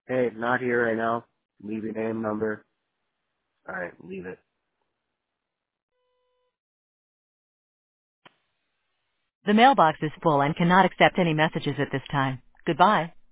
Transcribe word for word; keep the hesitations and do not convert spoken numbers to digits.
Hey, not here right now. Leave your name, number. Alright, leave it. The mailbox is full and cannot accept any messages at this time. Goodbye.